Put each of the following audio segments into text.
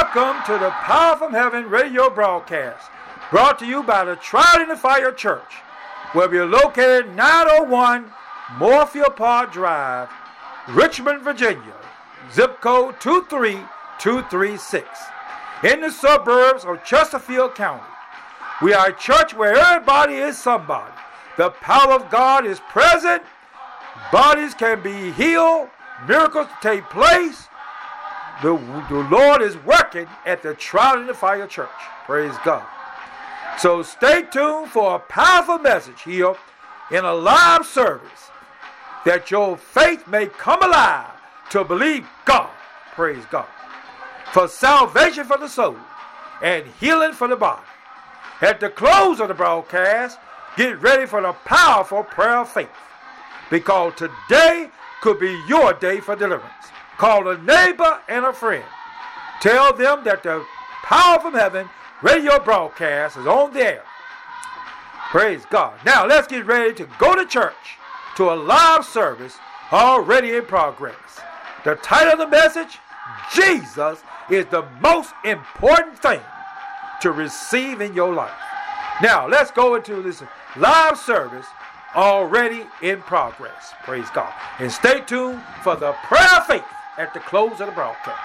Welcome to the Power from Heaven radio broadcast, brought to you by the Trial in the Fire Church, where we are located 901 Moorfield Park Drive, Richmond, Virginia, zip code 23236, in the suburbs of Chesterfield County. We are a church where everybody is somebody. The power of God is present. Bodies can be healed. Miracles take place. The Lord is working at the Trial in the Fire Church. Praise God. So stay tuned for a powerful message here in a live service, that your faith may come alive to believe God. Praise God. For salvation for the soul and healing for the body. At the close of the broadcast, get ready for the powerful prayer of faith, because today could be your day for deliverance. Call a neighbor and a friend. Tell them that the Power from Heaven radio broadcast is on the air. Praise God. Now let's get ready to go to church, to a live service already in progress. The title of the message, Jesus is the most important thing to receive in your life. Now let's go into this live service already in progress. Praise God. And stay tuned for the prayer of faith at the close of the broadcast.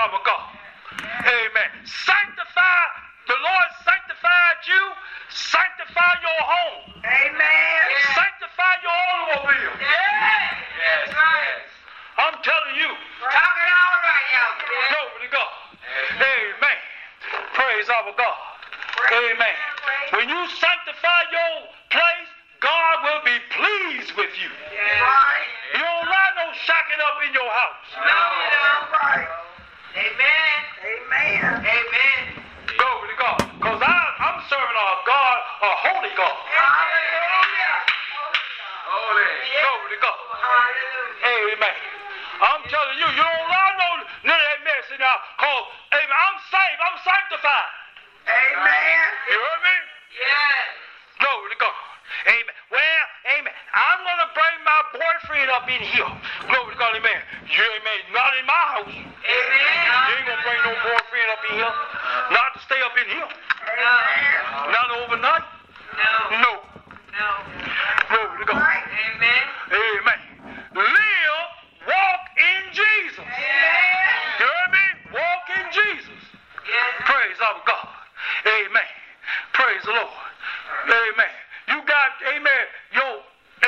our God. Amen. Sanctify. The Lord sanctified you. Sanctify your home. Amen. Sanctify your automobile. Yes. Right. I'm telling you. Talking all right out there. Glory to God. Amen. Praise our God. Amen. When you sanctify your place, God will be pleased with you. Right. You don't allow no shacking up in your house. No. Right. Amen. Amen. Glory to God. Because I'm serving a God, a holy God. Hallelujah. Holy. Glory to God. Hallelujah. Amen. I'm telling you, you don't allow none of that mess in there. Because, amen, I'm saved. I'm sanctified. Amen. You heard me? Yes. Glory to God. Amen. Well, amen. I'm going to bring my boyfriend up in here. Glory to God, amen. You amen. Not in my house. Amen. You ain't going to bring no boyfriend up in here. Not to stay up in here. No. Not overnight. No. Glory to God. Amen. Amen. Live, walk in Jesus. Amen. You heard me? Walk in Jesus. Yes. Praise our God. Amen. Praise the Lord. Amen. You got, amen, your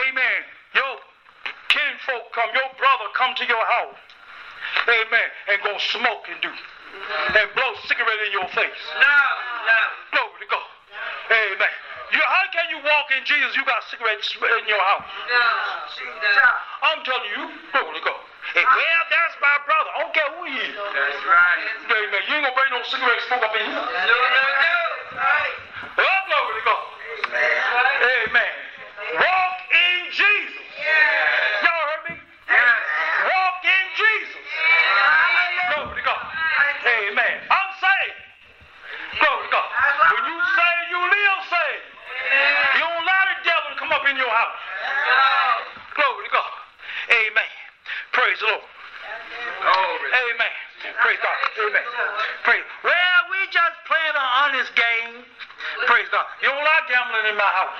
kinfolk come, your brother come to your house. Amen. And go smoke and do. And blow cigarette in your face. No. Glory to God. Amen. How can you walk in Jesus? You got cigarettes in your house. No. I'm telling you, glory to God. Well, that's my brother. I don't care who he is. That's right. Amen. You ain't gonna bring no cigarette smoke up in here. No. Right. Well, glory to God. Amen. Walk in Jesus. Y'all heard me? Walk in Jesus. Glory to God. Amen. I'm saved. Glory to God. When you say you live saved, you don't allow the devil to come up in your house. Glory to God. Amen. Praise the Lord. Amen. Praise God. Amen. Praise. Well, we just playing an honest game. Praise God. You don't like gambling in my house.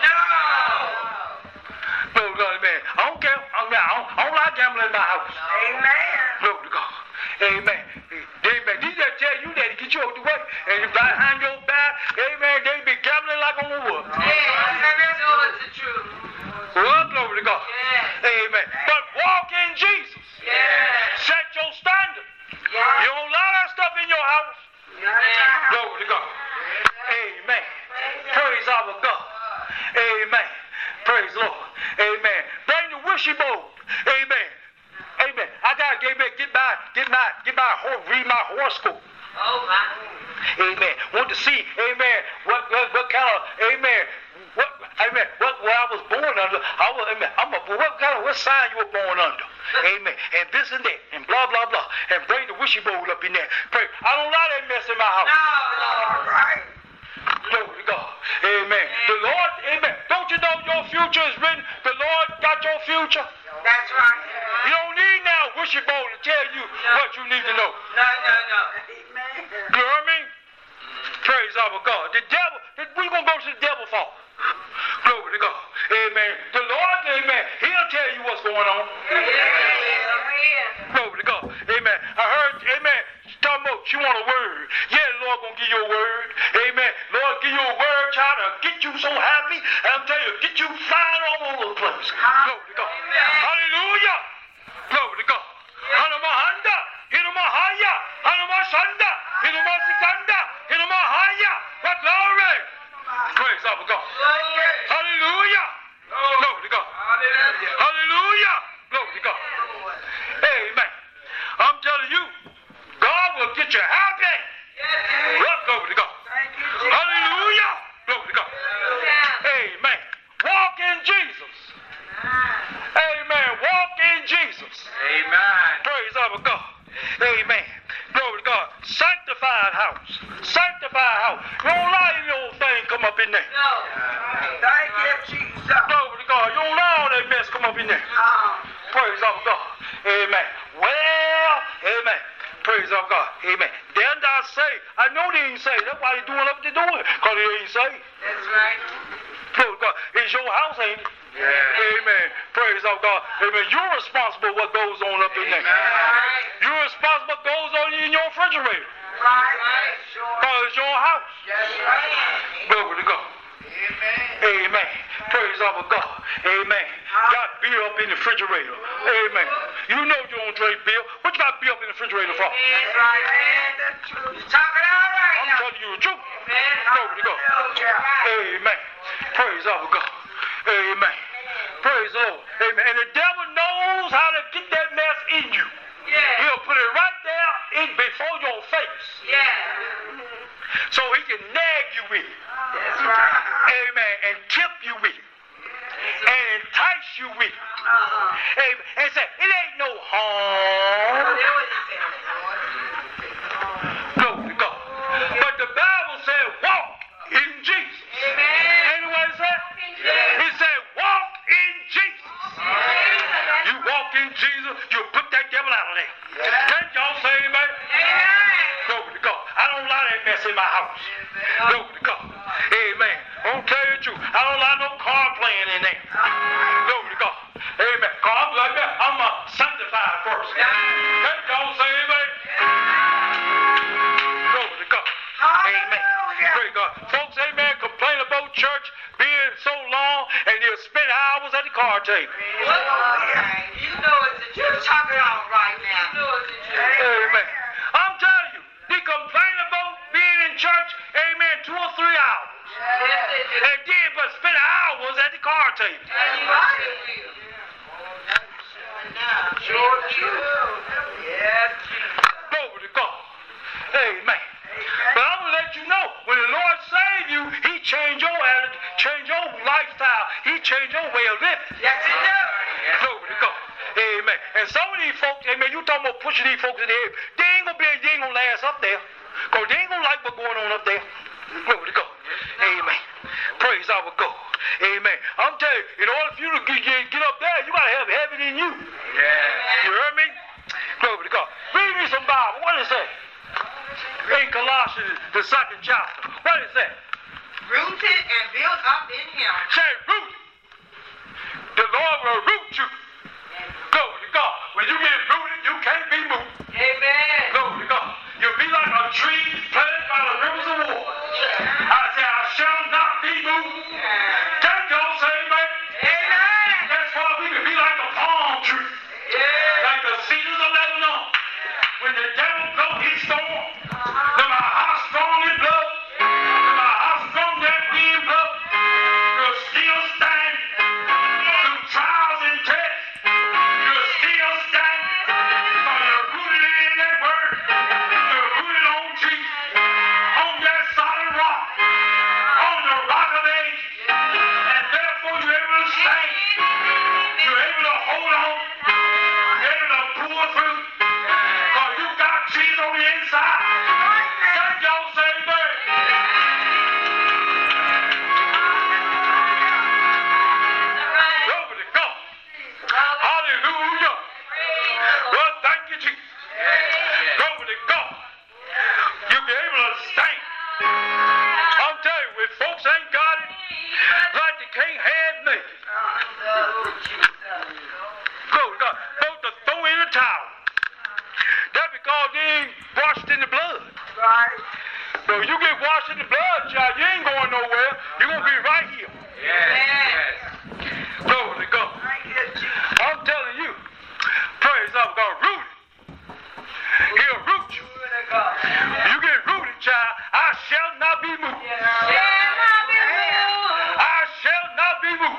Glory to God. Amen. I don't care. I don't like gambling in my house. Amen. Glory to God. Amen. Amen. These that tell you that to get you out the way. And behind your back, amen, they be gambling like on the wood. It's the truth. Well, glory to God. Amen. But walk in Jesus. Set your standard. You don't allow that stuff in your house. Glory to God. Amen. Praise our God. Amen. Praise the Lord. Amen. Bring the wishing bowl. Amen. Amen. I gotta get my read my horoscope. Oh my. Amen. Want to see, amen, what kind of, amen, what I was born under. What sign you were born under. Amen. And this and that, and blah, blah, blah. And bring the wishing bowl up in there. Pray. I don't allow that mess in my house. No. Right. Glory to God. Amen. The Lord, amen. Don't you know your future is written? The Lord got your future. That's right. You don't need now wishing bowl to tell you what you need to know. No. You heard me? Praise our God. The devil, we're going to go to the devil for. Glory to God. Amen. The Lord, amen, he'll tell you what's going on. Glory to God. Amen. I heard, amen, talking about you want a word. Yeah, the Lord going to give you a word. Amen. Lord give you a word, child, to get you so happy. And I'm telling you, get you flying all over the place. Glory to God. Hallelujah. Glory to God. Hanamahanda. Hinamahaya. Hanamashanda. Hinamasikanda. Hinamahaya. What glory. Praise our God. Hallelujah. Glory to God. Hallelujah. Glory to God. Amen. I'm telling you, God will get you happy. What glory to God. Hallelujah. Glory to God. Amen. Walk in Jesus. Amen. Walk in Jesus. Amen. Praise our God. Amen. Glory to God. Sanctified house. Sanctified house. You don't allow any old thing come up in there. No. Thank you, Jesus. Glory to God. You don't allow all that mess come up in there. Praise our God. Amen. Well, amen. Praise our God. Amen. Then I say, I know they ain't saved. That's why they're doing what they're doing. Because they ain't saved. That's right. Glory to God. It's your house, ain't it? Yeah. Amen. Praise our God. Amen. You're responsible for what goes on up in there. Right. You're responsible for what goes on in your refrigerator. right. Sure. Because it's your house. That's right. Glory to God. Amen. Praise our God. Amen. Got beer up in the refrigerator. Amen. You know you don't drink beer. What you got beer up in the refrigerator for? That's right, man. That's true. You're talking all right I'm now. telling you the truth. Man, Glory to God. Amen. Praise our God. Amen. Praise the Lord. Amen. And the devil knows how to get that mess in you. Yeah. He'll put it right there in before your face. Yeah. So he can nag you with it. That's right. Amen. And tip you with it. And entice you with it. Amen. And say, it ain't no harm. Glory to God. But the Bible said, walk in Jesus. Amen. And what it said? It said, walk in Jesus. You walk in Jesus, you put that devil out of there. Can't y'all say amen? Glory to God. I don't allow that mess in my house. Glory to God. Amen. I'm gonna tell you the truth. I don't allow no card playing in there. Glory to God. Amen. Cause I'm like that. I'm a sanctified person. Can't y'all say amen? Glory to God. Amen. Praise God. Folks, amen, complain about church being so long and they'll spend hours at the card table. You know it's the truth. Talking all right now. You know it's the truth. Amen. I'm telling you, they complain about being in church, amen, 2 or 3 hours. And then but spend hours at the card table. Sure, true. Yeah. Glory to God. Amen. But I'm going to let you know, when the Lord saved you, he changed your attitude, changed your lifestyle. He changed your way of living. Yes, it does. Glory to God. Amen. And some of these folks, amen, you talking about pushing these folks in the head, they ain't gonna last up there. Because they ain't gonna like what's going on up there. Glory to God. Amen. Praise our God. Amen. I'm telling you, in order for you to get up there, you gotta have heaven in you. Yeah. You heard me? Glory to God. Read me some Bible. What does it say? In Colossians, the 2nd chapter. What does it say? Rooted and built up in him. Say rooted. The Lord will root you. Glory to God. When you get rooted, you can't be moved. Amen. Glory to God. You'll be like a tree planted by the rivers of water. I say, I shall not be moved. Can't y'all say amen? Amen. That's why we can be like a palm tree. Yeah. Like the cedars of Lebanon. When the devil blows his storm, no matter how strong it blows, no matter how strong that wind blows, you'll still stand through trials and tests. You're still standing. Because you're rooted in that word. You're rooted on Jesus. On that solid rock. On the rock of ages. And therefore you're able to stand. You're able to hold on. You're able to pull through. Because you got Jesus on the inside. Can't y'all say amen? Glory to God. Hallelujah. Well, thank you, Jesus. Glory to God. You'll be able to stand. I'm telling you, when folks ain't got it, like they can't have me. Glory to God. Folks to throw in the towel. That's because they ain't washed in the blood. Right. So you get washed in the blood, child, you ain't going nowhere. You're going to be right here. Glory to God. I'm telling you, praise God, rooted. He'll root you. You get rooted, child, I shall not be moved. I shall not be moved.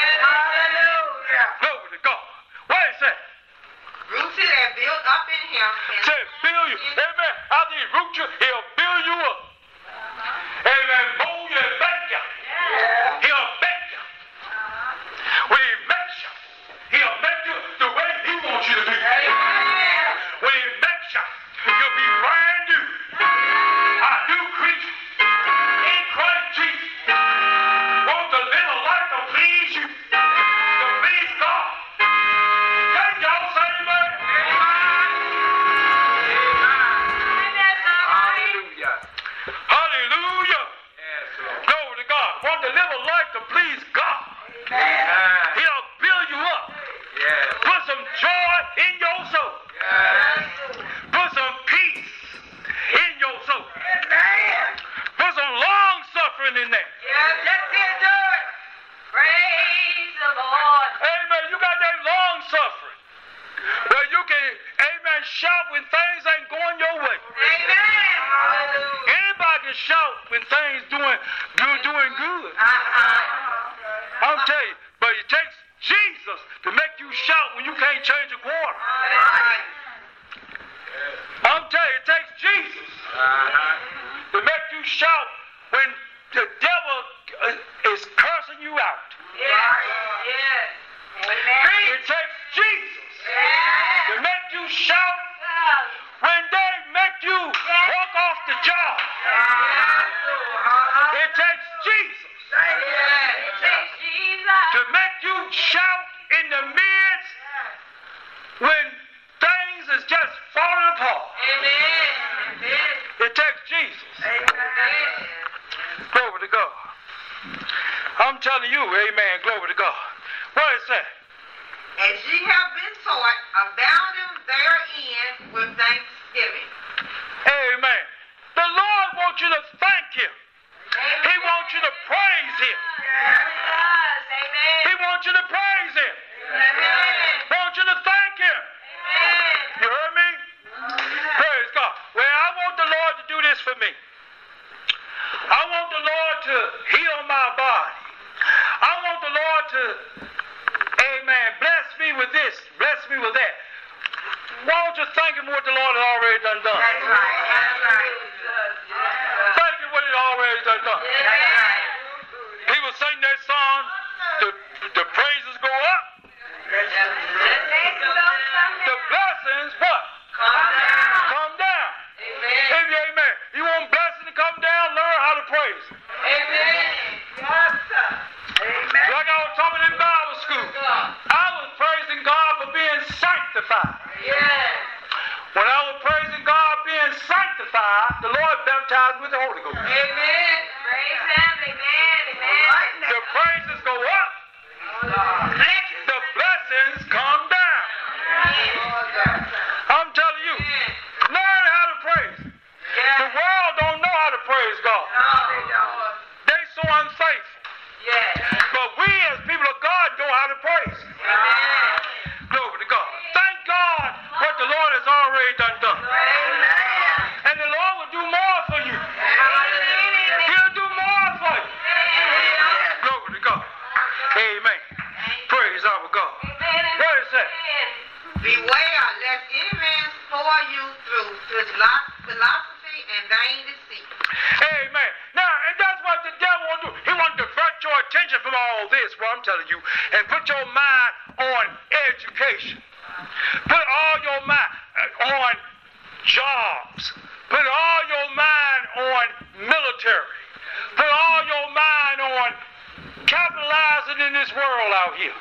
Glory to God. What is that? Rooted and built up in him. Say, build you. Amen. After he root you, he'll build you up. Amen. Mold you and make you. He'll make you. When he makes you, he'll make you the way he wants you to be. When he makes you, you'll be brand new. A new creature in Christ Jesus. Want to live a life to please you, to please God. Can y'all say amen? Hallelujah. shout when things ain't going your way. Amen. Hallelujah. Anybody can shout when things doing good. I'm telling you, but it takes Jesus to make you shout when you can't change a quarter. I'm telling you, it takes Jesus to make you shout when the devil is cursing you out. Yes. Amen. It takes Jesus to make you shout when they make you walk off the job. It takes Jesus to make you shout in the midst when things is just falling apart. It takes Jesus. Glory to God. I'm telling you, amen, glory to God. What is that? As ye have been taught, abounding therein with thanksgiving. Amen. The Lord wants you to thank Him. He wants you to praise Him. He wants you to praise Him. He wants you to thank Him. You heard me? Praise God. Well, I want the Lord to do this for me. I want the Lord to heal my body. I want the Lord to, amen, bless me with this, bless me with that. Why don't you thank Him what the Lord has already done? That's right. Thank Him what He already done. People sing that song, the praises go up. The blessings, what? Come down. Amen. You want blessing to come down, learn how to praise. Like I was talking in Bible school, I was praising God for being sanctified. When I was praising God being sanctified, the Lord baptized with the Holy Ghost. The praises go up. The blessings come down. I'm telling you, learn how to praise. The world don't know how to praise God. They so unfaithful. But we as people of God know how to praise. Glory to God. Thank God what the Lord has already done. And the Lord will do more for you. He'll do more for you. Glory to God. Amen. Praise our God. What is that? Beware lest any man spoil you through philosophy and vain deceit. Amen. Now, and that's what the devil wants to do. He wants to divert your attention from all this, what I'm telling you, and put your mind on education. Put all your mind on jobs. Put all your mind on military. Put all your mind on capitalizing in this world out here.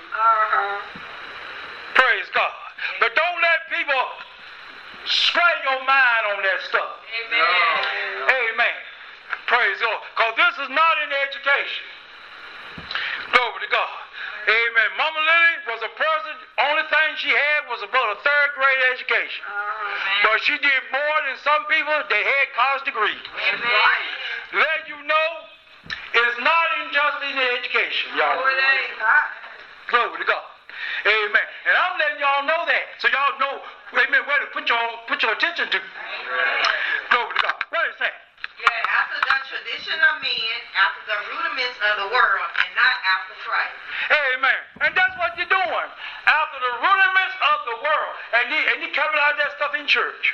Praise God. But don't let people sway your mind on that stuff. Amen. Praise God. Because this is not in education. Glory to God. Amen. Mama Lily was a person, only thing she had was about a third grade education. But she did more than some people that had college degrees. Let you know, it's not just in education, y'all. Glory to God. Amen. And I'm letting y'all know that. So y'all know, amen, where to put your attention to. Glory to God. What is that? After the tradition of men, after the rudiments of the world, and not after Christ. Amen. And that's what you're doing. After the rudiments of the world. And you coming out of that stuff in church.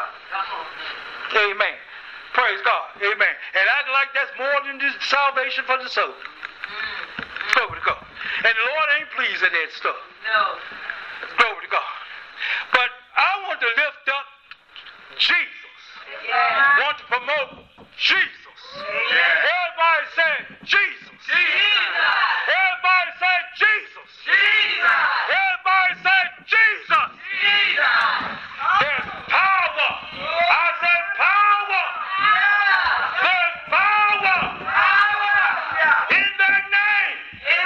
Amen. Praise God. Amen. And act like that's more than just salvation for the soul. Glory to God. And the Lord ain't pleased with that stuff. Glory to God. But I want to lift up Jesus. Want to promote Jesus. Everybody say Jesus. Everybody say Jesus. Everybody say Jesus. There's power. I said power. There's power. In that name.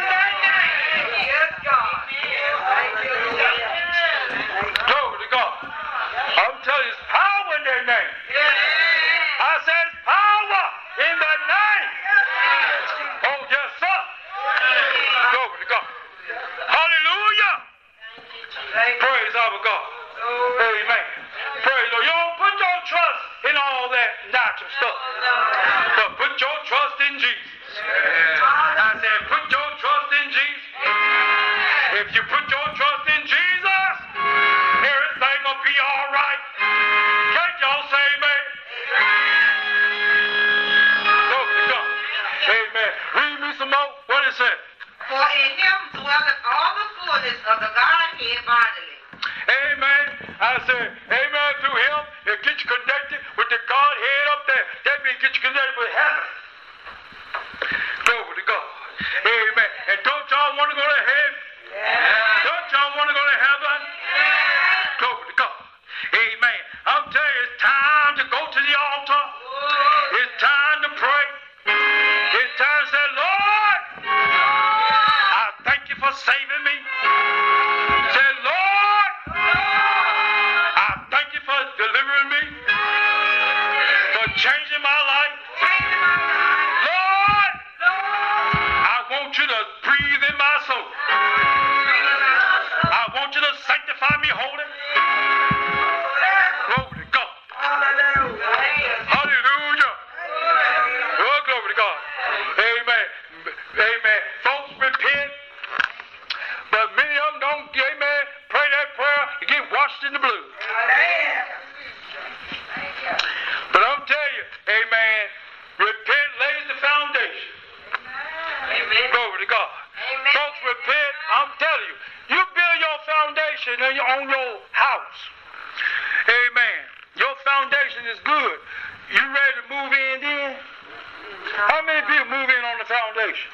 Glory to God. I'm telling you, there's power in that name. I said power in that name. Oh, yes, sir. Glory to God. Hallelujah. Praise our God. Amen. that natural stuff. But put your trust in Jesus. I said, put your trust in Jesus. If you put your trust in Jesus, everything will be all right. Can't y'all say amen? Glory to God. Amen. Read me some more. What it say? For in him dwelleth all the fullness of the Godhead bodily. Amen. I said, amen, through him, it gets you connected with the Godhead up there. That means get you connected with heaven. Glory to God. Amen. And don't y'all want to go to heaven? Yeah. Don't y'all want to go to heaven? Yeah. Glory to God. Amen. I'm telling you, it's time to go to the altar. It's time to pray. It's time to say, Lord, I thank you for saving me. Say, Lord, I thank you for delivering me, for changing my life. Lord, I want you to breathe in my soul. I want you to sanctify me holy. Glory to God. Hallelujah. Oh, glory to God. Amen. Amen. Folks repent, but many of them don't, amen, pray that prayer to get washed in the blood. But I'm telling you, amen, repent lays the foundation. Amen. Glory to God. Amen. Folks, repent. I'm telling you, you build your foundation on your house. Amen. Your foundation is good. You ready to move in then? How many people move in on the foundation?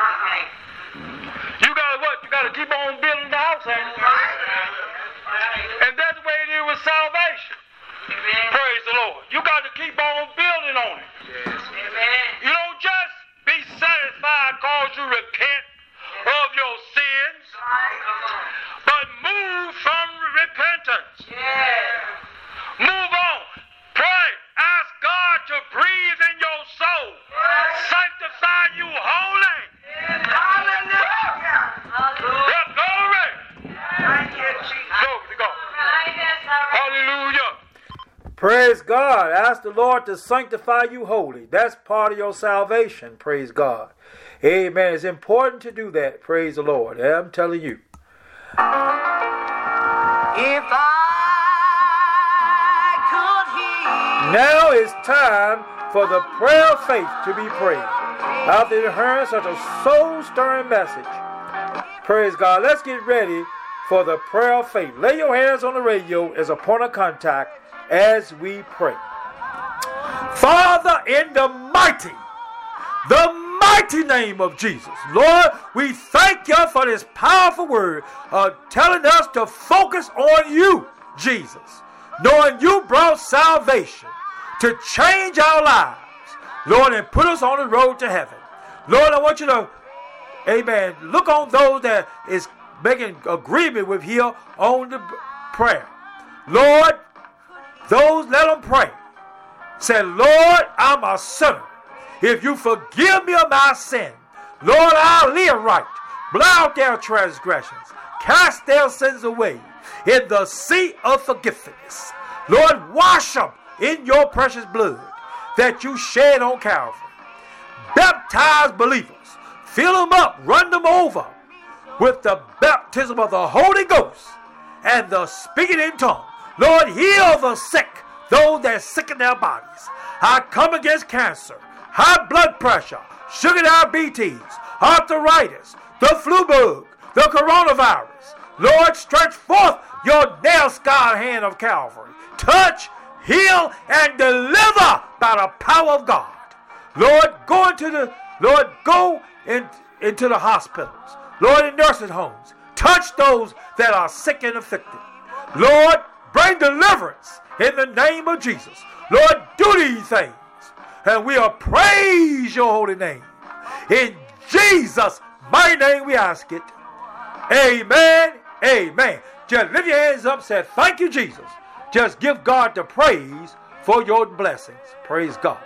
You got to what? You got to keep on building the house, ain't it? And that's the way it is with salvation. Amen. Praise the Lord. You got to keep on building on it. Yes. Amen. You don't just be satisfied because you repent of your sins, but move from repentance. Yeah. Move on. Pray. Ask God to breathe in your soul. Sanctify you holy. Hallelujah. Yeah, glory. Glory to God. Hallelujah. Praise God. Ask the Lord to sanctify you holy. That's part of your salvation. Praise God. Amen. It's important to do that. Praise the Lord. I'm telling you. If I could hear. Now it's time for the prayer of faith to be prayed. After you heard such a soul-stirring message. Praise God. Let's get ready for the prayer of faith. Lay your hands on the radio as a point of contact as we pray. Father, in the mighty name of Jesus, Lord, we thank you for this powerful word telling us to focus on you, Jesus, knowing you brought salvation to change our lives, Lord, and put us on the road to heaven. Lord, I want you to, amen, look on those that is making agreement with here on the prayer. Lord, those, let them pray. Say, Lord, I'm a sinner. If you forgive me of my sin, Lord, I'll live right. Blot out their transgressions. Cast their sins away in the sea of forgiveness. Lord, wash them in your precious blood that you shed on Calvary. Baptize believers. Fill them up. Run them over with the baptism of the Holy Ghost and the speaking in tongues. Lord, heal the sick, those that are sick in their bodies. I come against cancer, high blood pressure, sugar diabetes, arthritis, the flu bug, the coronavirus. Lord, stretch forth your nail-scarred hand of Calvary. Touch, heal, and deliver by the power of God. Lord, go into the hospitals. Lord, in nursing homes. Touch those that are sick and afflicted. Lord, bring deliverance in the name of Jesus. Lord, do these things. And we'll praise your holy name. In Jesus' mighty name we ask it. Amen. Amen. Just lift your hands up and say, thank you, Jesus. Just give God the praise for your blessings. Praise God.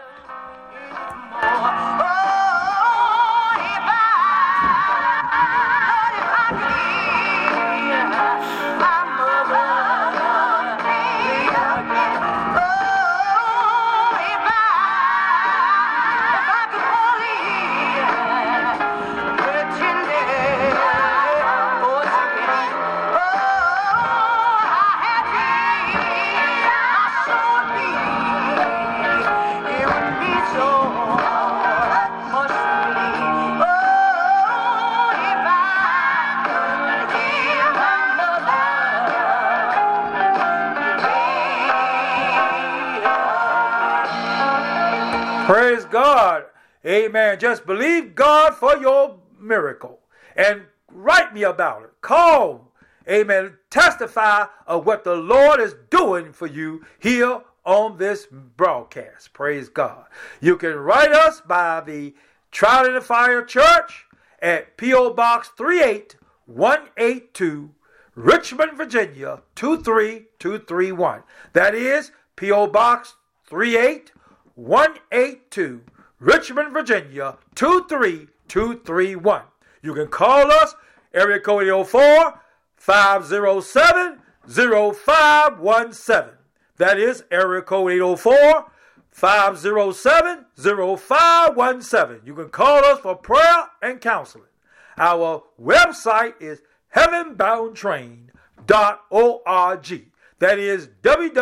Praise God. Amen. Just believe God for your miracle and write me about it. Call. Amen. Testify of what the Lord is doing for you here on this broadcast. Praise God. You can write us by the Trial in the Fire Church at P.O. Box 38182, Richmond, Virginia 23231. That is P.O. Box 38182, Richmond, Virginia 23231. You can call us, area code 804-507-0517. That is area code 804-507-0517. You can call us for prayer and counseling. Our website is heavenboundtrain.org. That is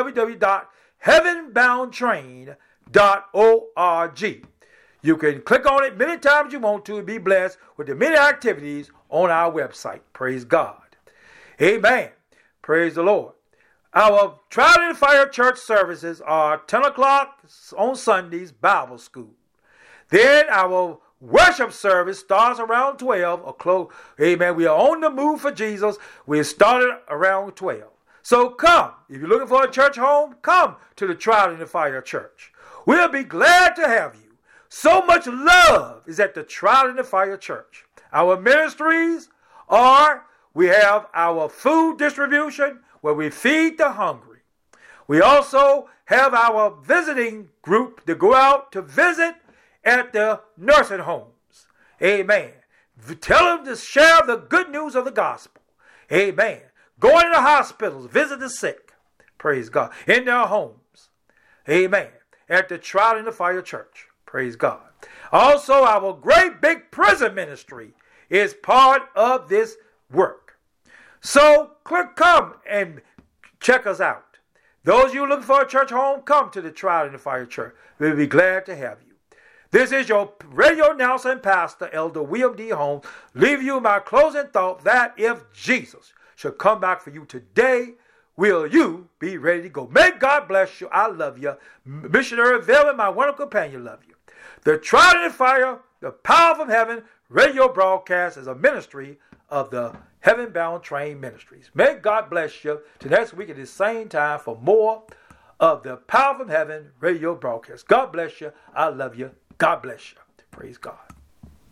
www.heavenboundtrain.org. You can click on it many times you want to and be blessed with the many activities on our website. Praise God. Amen. Praise the Lord. Our Trial in the Fire church services are 10 o'clock on Sundays, Bible school. Then our worship service starts around 12 o'clock. Amen. We are on the move for Jesus. We started around 12. So come. If you're looking for a church home, come to the Trial in the Fire church. We'll be glad to have you. So much love is at the Trial in the Fire church. Our ministries are, we have our food distribution where we feed the hungry. We also have our visiting group to go out to visit at the nursing homes. Amen. Tell them to share the good news of the gospel. Amen. Go into the hospitals, visit the sick. Praise God. In their homes. Amen. At the Trial in the Fire church. Praise God. Also, our great big prison ministry is part of this work. So, come and check us out. Those of you looking for a church home, come to the Trial in the Fire church. We'll be glad to have you. This is your radio announcer and pastor, Elder William D. Holmes, leave you my closing thought that if Jesus should come back for you today, will you be ready to go? May God bless you. I love you. Missionary Velvet, my wonderful companion, love you. The Trial in the Fire, the Power from Heaven radio broadcast is a ministry of the Heaven Bound Train Ministries. May God bless you till next week at the same time for more of the Power from Heaven radio broadcast. God bless you. I love you. God bless you. Praise God.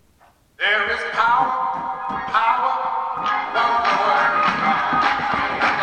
There is power, one word.